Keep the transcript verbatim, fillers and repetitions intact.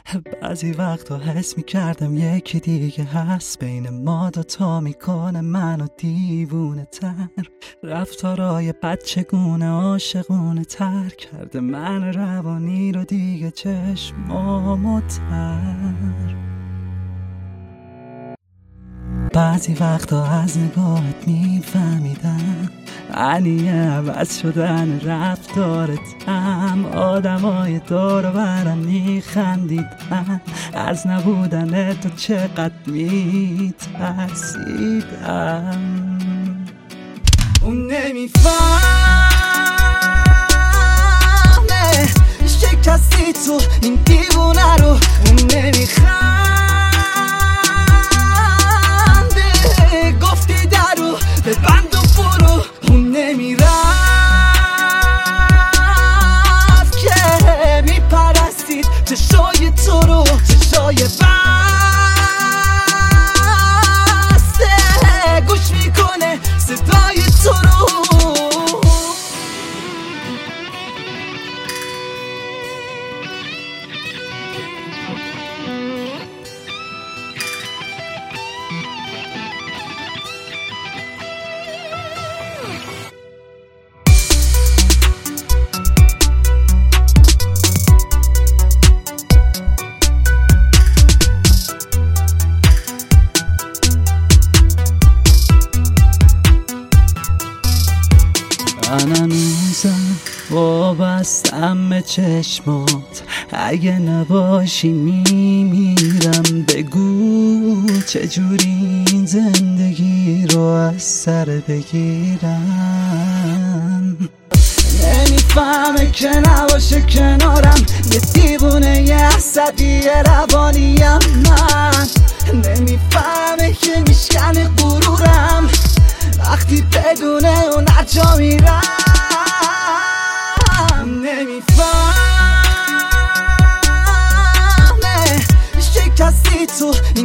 بعضی وقتا حس میکردم یکی دیگه هست بین ما دوتا، میکنه منو دیوونه تر. رفتارای بچگونه عاشقونه تر کرده من روانی رو دیگه چشمامو تر. بعضی وقتا از نگاهت میفهمیدم معنی عوض شدن رفتارتم. آدمای دور و برم میخندیدن از نبودن تو چقدر میترسیدم. اون نمیفهمه شکستی تو این دیوونه رو. اون نمیخنده گفتی درو به بند و فرو. اون نمیرفت که میپرستید چشای تو رو. چشای بسته گوش میکنه صدای تو رو. من هنوزم وابستم به چشمات، اگه نباشی میمیرم. بگو چجوری این زندگی رو از سر بگیرم. نمیفهمه که نباشه کنارم یه دیوونه یه عصبی روانیم. من نمیفهمه که میشکنه غرورم وقتی بدونه اون هرجا میرم. نمیفهمه شکستی تو